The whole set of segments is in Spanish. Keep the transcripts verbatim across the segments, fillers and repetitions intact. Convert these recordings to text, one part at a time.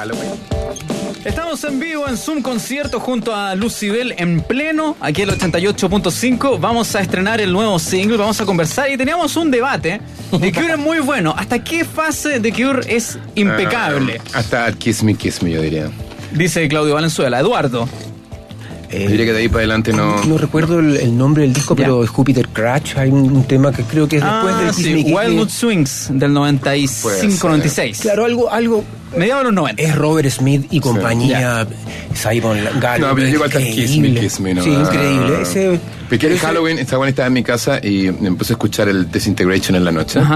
Halloween. Estamos en vivo en Zoom Concierto junto a Lucibel en pleno, aquí en el ochenta y ocho punto cinco. Vamos a estrenar el nuevo single, vamos a conversar y teníamos un debate. The Cure es muy bueno. ¿Hasta qué fase The Cure es impecable? Uh, hasta Kiss Me, Kiss Me, yo diría. Dice Claudio Valenzuela. Eduardo. Eh, Yo diría que de ahí para adelante no... No recuerdo el, el nombre del disco, ¿Ya? pero es Jupiter Crash. Hay un, un tema que creo que es después Ah, del sí, Kiss Me, Kiss Wild Me. Mood Swings del noventa y cinco noventa y seis. Claro, algo, algo Mediados de los noventa. es Robert Smith y compañía, Simon Gallup. No, pero yo igual hasta Kiss Me, increíble. Kiss Me, ¿no? Sí, increíble. Ese, Porque en ese- Halloween, esta buena estaba en mi casa y me puse a escuchar el Disintegration en la noche. Ajá.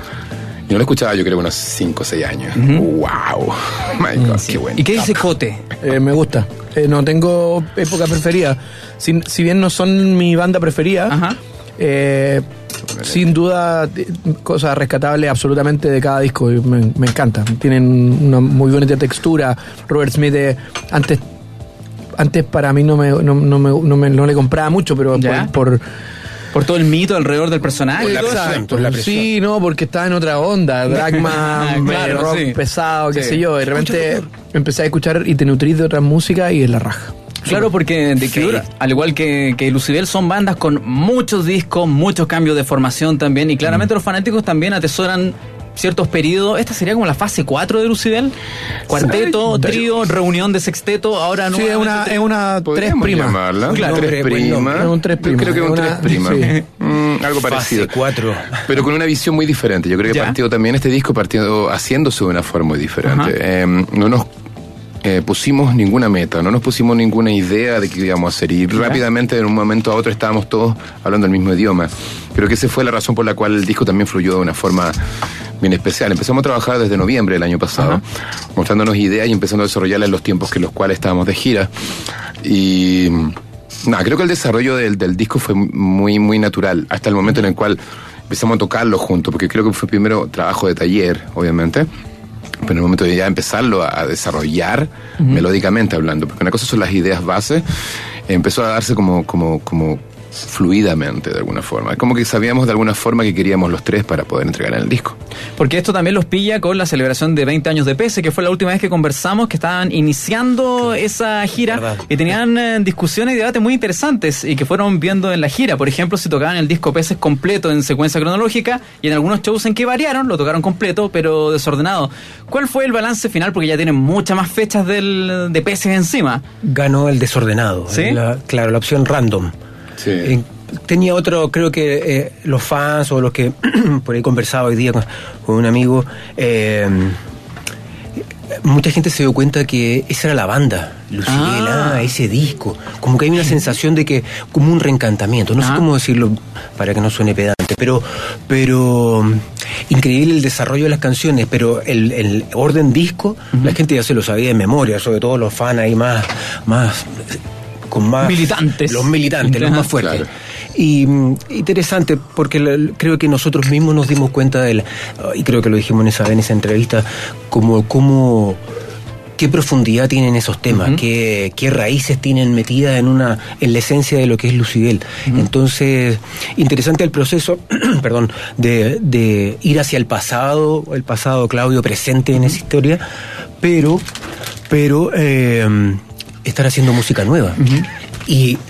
Y no lo escuchaba yo creo unos cinco o seis años. ¡Wow! My God, Sí. qué bueno. ¿Y qué dice Cote? Eh, me gusta. Eh, no tengo época preferida. Si, si bien no son mi banda preferida, Ajá. eh, sin duda, eh, cosas rescatables absolutamente de cada disco. Y Me, me encanta. Tienen una muy bonita textura. Robert Smith, eh, antes antes para mí no me, no, no me, no me- no le compraba mucho, pero ¿Ya? por, por Por todo el mito alrededor del personaje. Por la y todo presión, eso. por la presión. Sí, no, porque estaba en otra onda, dragma, Claro, rock sí. pesado, qué Sí. sé yo. Y de repente empecé a escuchar y te nutrís de otra música y es la raja. Claro, porque The Cure, Sí. al igual que, que Lucibel, son bandas con muchos discos, muchos cambios de formación también, y claramente los fanáticos también atesoran ciertos periodos. Esta sería como la fase cuatro de Lucibel. Cuarteto, Sí. trío, reunión de sexteto, ahora no. Sí, es una, es una tres Podríamos prima. llamarla. Claro. Tres Nombre, buen prima. nombre. Es un tres Yo prima. creo que es un Es tres una- prima. sí. Mm, algo Fase parecido. cuatro. Pero con una visión muy diferente. Yo creo que ¿Ya? partido también este disco partido haciéndose de una forma muy diferente. Ajá. Eh, no nos eh, pusimos ninguna meta, no nos pusimos ninguna idea de qué íbamos a hacer. Y ¿Ya? rápidamente, de un momento a otro, estábamos todos hablando el mismo idioma. Creo que esa fue la razón por la cual el disco también fluyó de una forma bien especial. Empezamos a trabajar desde noviembre del año pasado, Ajá. mostrándonos ideas y empezando a desarrollarlas en los tiempos que los cuales estábamos de gira. Y nada, creo que el desarrollo del, del disco fue muy, muy natural, hasta el momento en el cual empezamos a tocarlo juntos, porque creo que fue primero trabajo de taller, obviamente, pero en el momento de ya empezarlo a, a desarrollar, uh-huh. melódicamente hablando, porque una cosa son las ideas base, empezó a darse como, como, como fluidamente de alguna forma. Es como que sabíamos de alguna forma que queríamos los tres para poder entregar en el disco. Porque esto también los pilla con la celebración de veinte años de P S, que fue la última vez que conversamos, que estaban iniciando esa gira. Verdad. Y tenían eh, discusiones y debates muy interesantes y que fueron viendo en la gira. Por ejemplo, si tocaban el disco P S completo en secuencia cronológica, y en algunos shows en que variaron, lo tocaron completo, pero desordenado. ¿Cuál fue el balance final? Porque ya tienen muchas más fechas del, de P S encima. Ganó el desordenado. ¿Sí? La- claro, la opción random. Sí. Eh, tenía otro, creo que eh, los fans o los que por ahí conversaba hoy día con, con un amigo, eh, mucha gente se dio cuenta que esa era la banda, Lucibel, Ah. ah, ese disco. Como que hay una sensación de que, como un reencantamiento, no Ah. sé cómo decirlo para que no suene pedante, pero, pero um, increíble el desarrollo de las canciones, pero el, el orden disco, uh-huh. la gente ya se lo sabía de memoria, sobre todo los fans ahí más, más con más Militantes. los militantes, los más fuertes. Claro. Y mm, interesante porque la- creo que nosotros mismos nos dimos cuenta de la, y creo que lo dijimos en esa en esa entrevista, como como qué profundidad tienen esos temas, Uh-huh. qué, qué raíces tienen metidas en una en la esencia de lo que es Lucibel. Uh-huh. Entonces, interesante el proceso, perdón, de, de ir hacia el pasado, el pasado Claudio presente en esa historia, pero pero eh, estar haciendo música nueva. Uh-huh. Y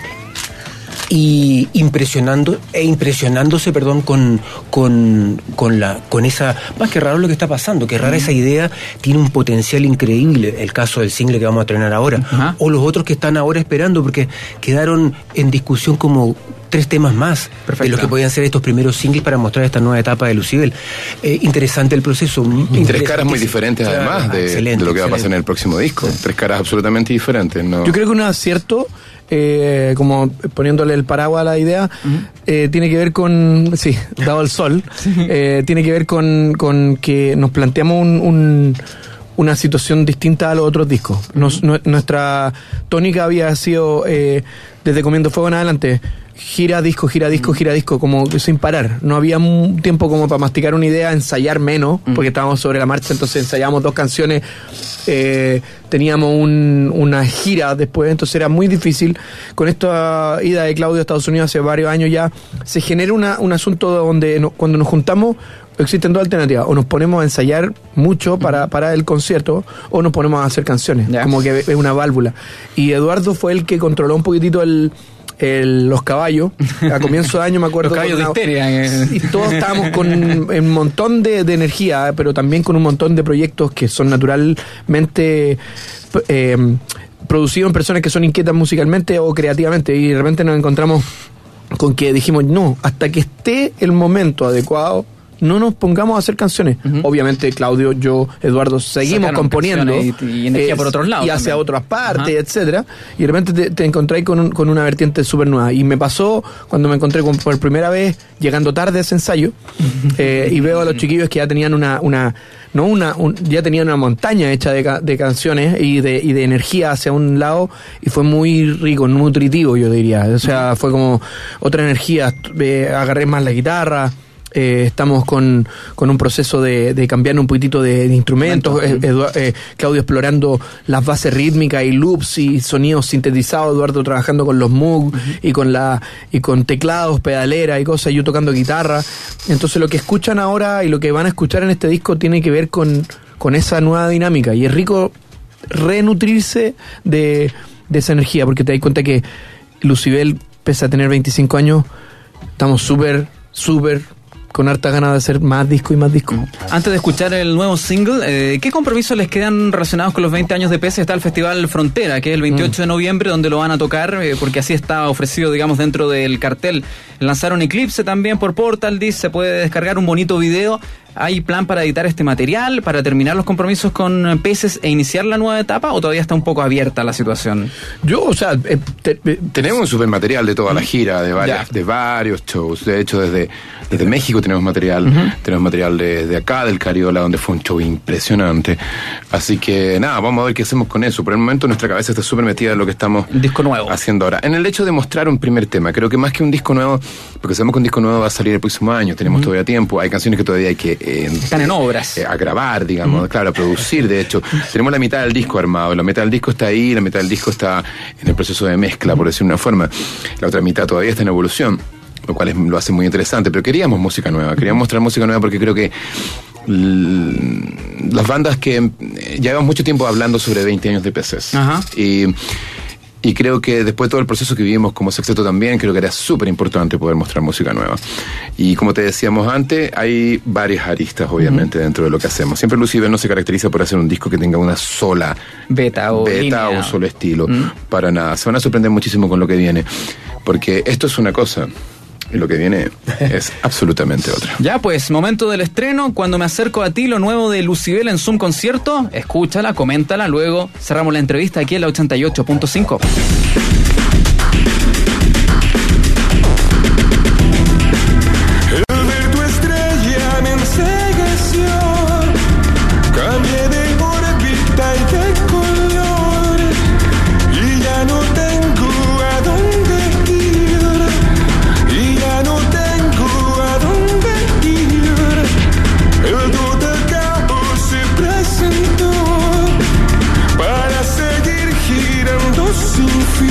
y impresionando e impresionándose, perdón, con con con la con esa, más que raro lo que está pasando, que rara esa idea, tiene un potencial increíble, el caso del single que vamos a estrenar ahora, Ajá. o los otros que están ahora esperando, porque quedaron en discusión como tres temas más Perfecto. de los que podían ser estos primeros singles para mostrar esta nueva etapa de Lucibel. Eh, interesante el proceso. Y tres caras muy diferentes, Claro, además de, excelente, de lo que va a pasar excelente. en el próximo disco. Tres caras absolutamente diferentes, ¿no? Yo creo que un acierto, eh, como poniéndole el paraguas a la idea, uh-huh. eh, tiene que ver con, sí, dado el sol, eh, tiene que ver con, con que nos planteamos un, un, una situación distinta a los otros discos. Nos, uh-huh. nu- nuestra tónica había sido, eh, desde Comiendo Fuego en adelante, gira disco, gira disco, gira disco, como sin parar. No había un tiempo como para masticar una idea, ensayar menos, mm. porque estábamos sobre la marcha, entonces ensayábamos dos canciones, eh, teníamos un, una gira después, entonces era muy difícil. Con esta ida de Claudio a Estados Unidos hace varios años ya, se genera una, un asunto donde no, cuando nos juntamos, existen dos alternativas. O nos ponemos a ensayar mucho para, uh-huh. para el concierto, o nos ponemos a hacer canciones. Yeah. Como que es una válvula. Y Eduardo fue el que controló un poquitito el... El, los caballos, a comienzo de año me acuerdo. Los caballos una, de histeria. Eh. Y todos estábamos con un montón de, de energía, pero también con un montón de proyectos que son naturalmente eh, producidos en personas que son inquietas musicalmente o creativamente. Y de repente nos encontramos con que dijimos, no, hasta que esté el momento adecuado, no nos pongamos a hacer canciones. Uh-huh. Obviamente Claudio, yo, Eduardo seguimos Sacaron componiendo y, y energía eh, por otros lados y hacia también. Otras partes, uh-huh. etcétera. Y de repente te, te encontráis con, un, con una vertiente súper nueva. Y me pasó cuando me encontré con, por primera vez llegando tarde a ese ensayo eh, y veo a los chiquillos que ya tenían una una no una un, ya tenían una montaña hecha de, de canciones y de y de energía hacia un lado, y fue muy rico, nutritivo, yo diría. O sea, fue como otra energía. Eh, agarré más la guitarra. Eh, estamos con, con un proceso de, de cambiar un poquitito de, de instrumentos. Eh, Edu- eh, Claudio explorando las bases rítmicas y loops y sonidos sintetizados, Eduardo trabajando con los Moog uh-huh. y con la y con teclados, pedalera y cosas, yo tocando guitarra. Entonces lo que escuchan ahora y lo que van a escuchar en este disco tiene que ver con, con esa nueva dinámica, y es rico renutrirse de, de esa energía, porque te das cuenta que Lucibel, pese a tener veinticinco años, estamos súper, súper con harta ganas de hacer más disco y más disco. Antes de escuchar el nuevo single, eh, ¿qué compromisos les quedan relacionados con los veinte años de P E S? Está el Festival Frontera, que es el veintiocho mm. de noviembre, donde lo van a tocar, eh, porque así está ofrecido, digamos, dentro del cartel. Lanzaron Eclipse también por Portal Disc, se puede descargar un bonito video. ¿Hay plan para editar este material, para terminar los compromisos con P E S e iniciar la nueva etapa, o todavía está un poco abierta la situación? Yo, o sea... Eh, te, eh, tenemos un super material de toda la gira, de, varias, de varios shows. De hecho, desde, desde México tenemos material, uh-huh. tenemos material de, de acá, del Cariola, donde fue un show impresionante. Así que, nada, vamos a ver qué hacemos con eso. Por el momento nuestra cabeza está súper metida en lo que estamos disco nuevo. haciendo ahora. En el hecho de mostrar un primer tema, creo que más que un disco nuevo, porque sabemos que un disco nuevo va a salir el próximo año, tenemos uh-huh. todavía tiempo, hay canciones que todavía hay que... Eh, Están en obras. Eh, a grabar, digamos, uh-huh. claro, a producir, de hecho. Tenemos la mitad del disco armado, la mitad del disco está ahí, la mitad del disco está en el proceso de mezcla, por decir una forma. La otra mitad todavía está en evolución, lo cual es, lo hace muy interesante, pero queríamos música nueva, queríamos mostrar música nueva porque creo que l- las bandas que eh, llevamos mucho tiempo hablando sobre veinte años de P E S Ajá. y Y creo que después de todo el proceso que vivimos como Sexteto también, creo que era súper importante poder mostrar música nueva. Y como te decíamos antes, hay varias aristas, obviamente, uh-huh. dentro de lo que hacemos. Siempre Lucibel no se caracteriza por hacer un disco que tenga una sola beta o, beta o un solo estilo. Uh-huh. Para nada. Se van a sorprender muchísimo con lo que viene. Porque esto es una cosa... y lo que viene es absolutamente otra. Ya, pues, momento del estreno. Cuando me acerco a ti, lo nuevo de Lucibel en Zoom Concierto. Escúchala, coméntala, luego cerramos la entrevista aquí en la ochenta y ocho punto cinco. Sin fin.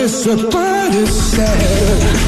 desaparecer.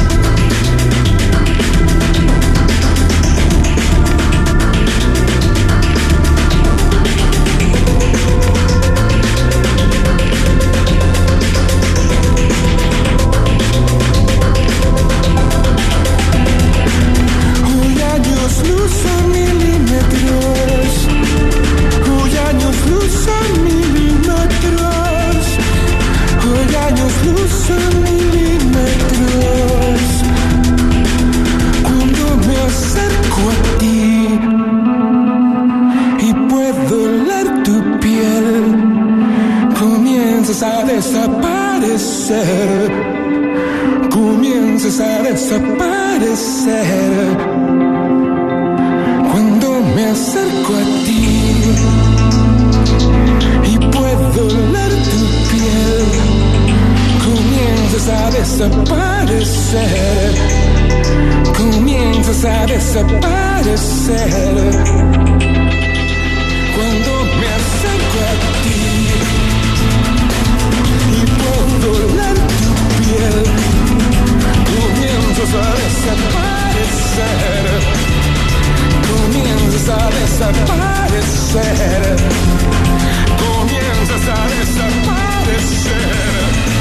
Comienzas a desaparecer cuando me acerco a ti y puedo oler tu piel. Comienzas a desaparecer, comienzas a desaparecer cuando me acerco a ti y puedo oler tu piel. Comienzas a desaparecer, comienzas a desaparecer, comienzas a desaparecer.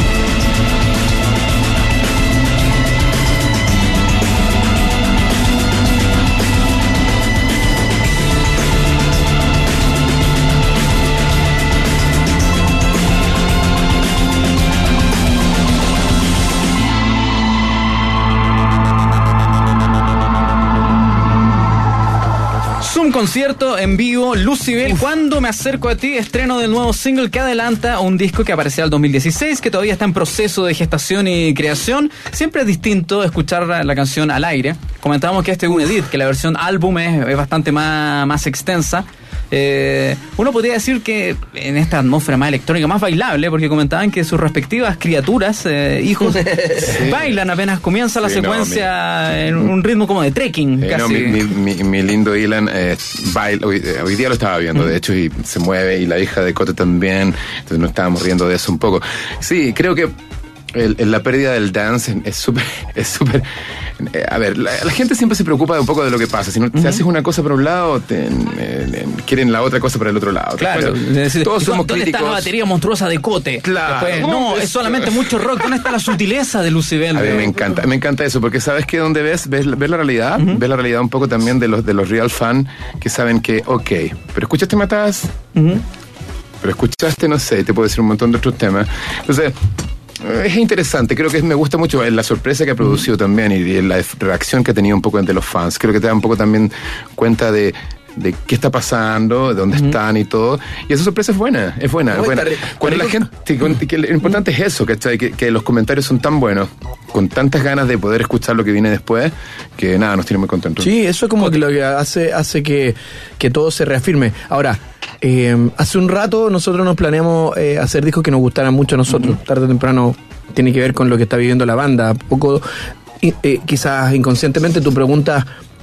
Un concierto en vivo, Lucybell, Cuando me acerco a ti, estreno del nuevo single que adelanta un disco que aparecerá el dos mil dieciséis, que todavía está en proceso de gestación y creación. Siempre es distinto escuchar la, la canción al aire. Comentábamos que este es un edit, que la versión álbum es, es bastante más, más extensa. Eh, uno podría decir que en esta atmósfera más electrónica, más bailable, porque comentaban que sus respectivas criaturas, eh, hijos, sí. bailan apenas comienza la sí, secuencia no, mi, en un ritmo como de trekking. Eh, casi. No, mi, mi, mi, mi lindo Ilan eh, baila, hoy, hoy día lo estaba viendo, mm. de hecho, y se mueve, y la hija de Cote también, entonces nos estábamos riendo de eso un poco. Sí, creo que el, el, la pérdida del dance es súper, es súper... Eh, a ver, la, la gente siempre se preocupa un poco de lo que pasa. Si no, uh-huh. te haces una cosa por un lado, te, eh, eh, quieren la otra cosa por el otro lado. Claro. Bueno, todos somos ¿Dónde críticos? está la batería monstruosa de Cote? Claro. Después, no, es solamente mucho rock. ¿Dónde está la sutileza de Lucybell? A mí me encanta, me encanta eso, porque sabes que donde ves, ves, ves la realidad, uh-huh. ves la realidad un poco también de los, de los real fan que saben que, ok, pero escuchaste Matas, uh-huh. pero escuchaste, no sé, te puedo decir un montón de otros temas. Entonces, es interesante, creo que me gusta mucho la sorpresa que ha producido mm. también y la reacción que ha tenido un poco entre los fans. Creo que te da un poco también cuenta de, de qué está pasando, de dónde mm. están y todo. Y esa sorpresa es buena, es buena. Es buena. Cuando la gente, que lo importante es eso, ¿cachai? Que, que los comentarios son tan buenos, con tantas ganas de poder escuchar lo que viene después, que nada, nos tiene muy contentos. Sí, eso es como que lo que hace, hace que, que todo se reafirme. Ahora, Eh, hace un rato nosotros nos planeamos eh, hacer discos que nos gustaran mucho a nosotros. Uh-huh. Tarde o temprano tiene que ver con lo que está viviendo la banda. Poco, eh, quizás inconscientemente tú preguntas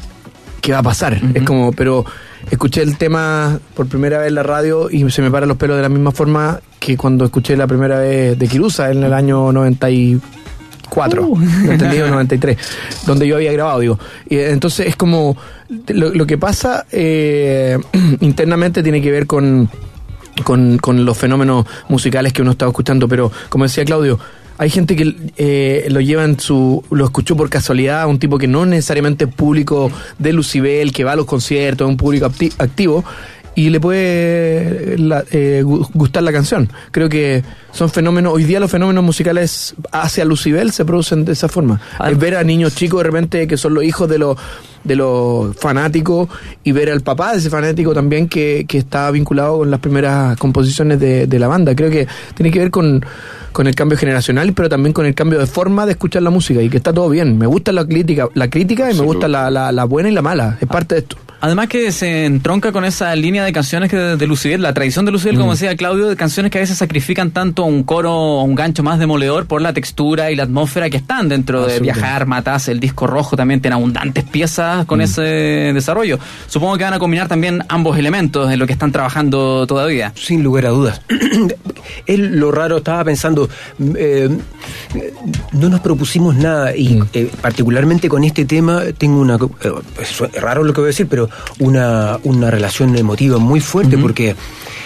qué va a pasar. Uh-huh. Es como, pero escuché el tema por primera vez en la radio y se me paran los pelos de la misma forma que cuando escuché la primera vez de Kirusa en el año noventa y cuatro, uh. entendido, noventa y tres, donde yo había grabado, digo. Y entonces es como lo, lo que pasa eh, internamente tiene que ver con, con, con los fenómenos musicales que uno está escuchando, pero como decía Claudio, hay gente que eh, lo lleva en su, lo escuchó por casualidad, un tipo que no necesariamente es público de Lucybell, que va a los conciertos, es un público acti- activo, y le puede la, eh, gustar la canción. Creo que son fenómenos, hoy día los fenómenos musicales hacia Lucybell se producen de esa forma. Ah. Es ver a niños chicos de repente que son los hijos de los de los fanáticos y ver al papá de ese fanático también que, que está vinculado con las primeras composiciones de, de la banda. Creo que tiene que ver con, con el cambio generacional, pero también con el cambio de forma de escuchar la música, y que está todo bien. Me gusta la crítica, la crítica y me gusta la, la, la buena y la mala. Es parte de esto. Además que se entronca con esa línea de canciones que de, de Lucybell, la tradición de Lucybell, mm. como decía Claudio, de canciones que a veces sacrifican tanto un coro o un gancho más demoledor por la textura y la atmósfera que están dentro de Viajar, Matas, el disco rojo también tiene abundantes piezas con mm. ese desarrollo. Supongo que van a combinar también ambos elementos en lo que están trabajando todavía. Sin lugar a dudas. Es lo raro, estaba pensando, nosotros eh, no nos propusimos nada y mm. eh, particularmente con este tema tengo una, eh, es raro lo que voy a decir, pero una, una relación emotiva muy fuerte, mm-hmm. porque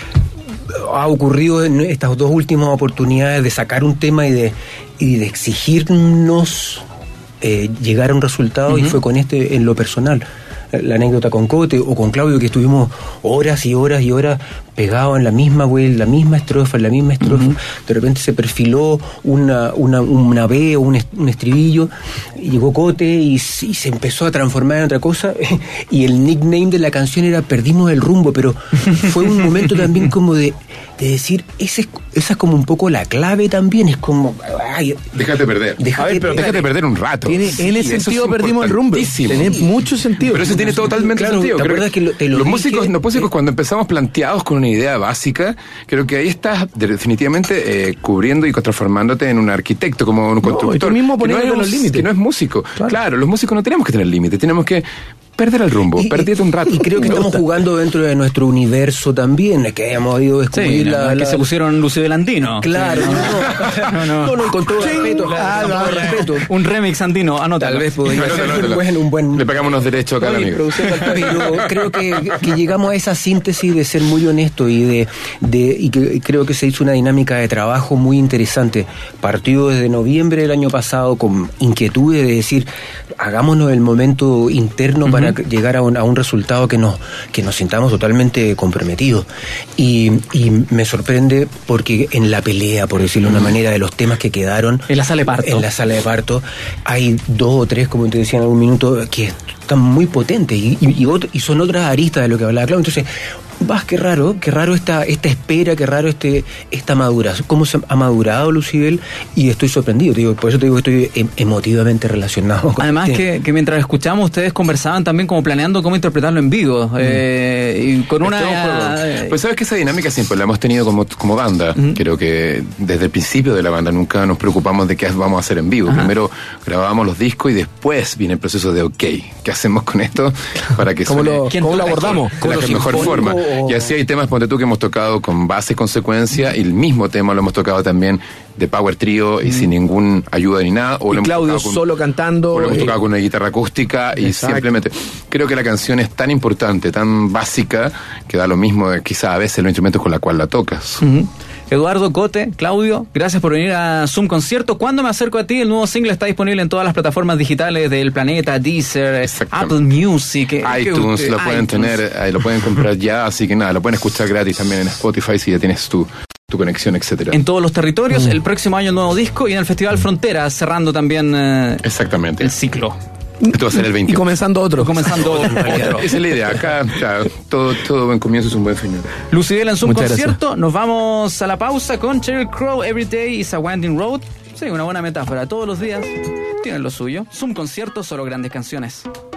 ha ocurrido en estas dos últimas oportunidades de sacar un tema y de, y de exigirnos eh, llegar a un resultado, uh-huh. y fue con este en lo personal. La anécdota con Cote o con Claudio, que estuvimos horas y horas y horas pegados en la misma, güey, la misma estrofa, en la misma estrofa. Uh-huh. De repente se perfiló una, una, una B o un, est- un estribillo, y llegó Cote y, y se empezó a transformar en otra cosa, y el nickname de la canción era Perdimos el rumbo, pero fue un momento también como de, de decir, ese, esa es como un poco la clave también, es como... Ay, déjate perder. Déjate, a ver, pero déjate perder un rato. Tiene, sí, en ese sentido perdimos el rumbo. Tiene mucho sentido. Pero eso tiene totalmente claro, sentido. ¿te Creo acuerdas que que lo, te lo los dije? músicos, los músicos eh, cuando empezamos planteados con una idea básica, creo que ahí estás definitivamente eh, cubriendo y transformándote en un arquitecto, como un no, constructor. Y tú mismo que no poniéndote es, los límites. Que no es músico. Claro. claro, los músicos no tenemos que tener límites, tenemos que perder el rumbo, perdete un rato. Y creo que estamos gusta. jugando dentro de nuestro universo también, es que hayamos ido a descubrir sí, la, la, la... que se pusieron Lucibel Andino. Claro, sí, no, no, no, no, no, con todo sí, respeto, claro, con todo respeto. Un remix andino, anótalo. Tal vez podría no, ser no, no, un, buen, un buen... Le pagamos unos derechos acá al amigo. Pero creo que, que llegamos a esa síntesis de ser muy honesto y de, de y que creo que se hizo una dinámica de trabajo muy interesante. Partió desde noviembre del año pasado con inquietudes de decir, hagámonos el momento interno uh-huh. para llegar a un, a un resultado que nos, que nos sintamos totalmente comprometidos. Y, y me sorprende porque en la pelea, por decirlo de una manera, de los temas que quedaron en la sala de parto, en la sala de parto hay dos o tres, como te decía en algún minuto, que están muy potentes y, y, y, otro, y son otras aristas de lo que hablaba Claudio. Entonces, vas, qué raro, qué raro esta, esta espera, qué raro este, esta maduración, cómo se ha madurado Lucibel, y estoy sorprendido, te digo, por eso te digo que estoy em- emotivamente relacionado con además este. que, que mientras escuchamos ustedes conversaban también como planeando cómo interpretarlo en vivo, mm. eh, y con una... Eh, pues sabes que esa dinámica siempre la hemos tenido como, como banda, mm. creo que desde el principio de la banda nunca nos preocupamos de qué vamos a hacer en vivo. Ajá. Primero grabábamos los discos y después viene el proceso de ok, ¿qué hacemos con esto? Para que ¿Cómo, suene, lo, ¿cómo lo abordamos? De la mejor forma. O... Y así hay temas, ponte tú, que hemos tocado con base y consecuencia, y el mismo tema lo hemos tocado también de power trio y mm. sin ningún ayuda ni nada. O y lo Claudio hemos con, solo cantando. O lo hemos eh, tocado con una guitarra acústica. Y exacto. Simplemente creo que la canción es tan importante, tan básica, que da lo mismo de, quizá a veces los instrumentos con la cual la tocas. Uh-huh. Eduardo, Cote, Claudio, gracias por venir a Zoom Concierto. ¿Cuándo me acerco a ti? El nuevo single está disponible en todas las plataformas digitales del planeta, Deezer, Apple Music, iTunes, que, lo pueden iTunes. tener, eh, lo pueden comprar ya, así que nada, lo pueden escuchar gratis también en Spotify si ya tienes tu, tu conexión, etcétera. En todos los territorios, Mm. el próximo año el nuevo disco, y en el Festival Frontera, cerrando también eh, exactamente el ciclo. Esto va a ser el veintiuno. Y comenzando otro. Comenzando otro. Esa es la idea. Acá, claro, todo, todo buen comienzo es un buen final. Lucibel en Zoom Muchas Concierto. gracias. Nos vamos a la pausa con Sheryl Crow, Every Day is a Winding Road. Sí, una buena metáfora. Todos los días tienen lo suyo. Zoom Concierto, solo grandes canciones.